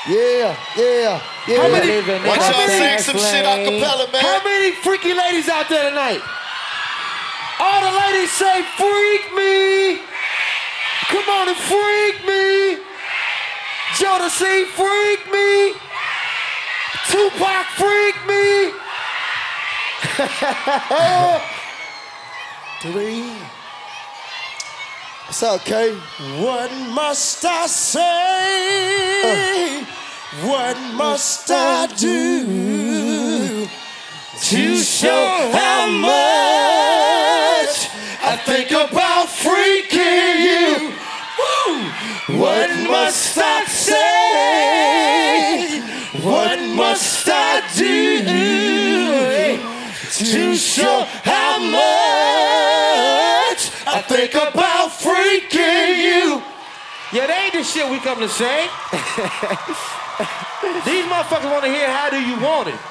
Yeah. How many? Watch y'all sing some shit a cappella, man. How many freaky ladies out there tonight? All the ladies say, freak me. Come on and freak me. Jodeci, freak me. Tupac, freak me. 3. It's okay. What must I say? What must I do to show how much I think about freaking you? Woo! What must I say? What must I do to show how much I think about freaking you? Yeah, that ain't the shit we come to sing. These motherfuckers want to hear how do you want it.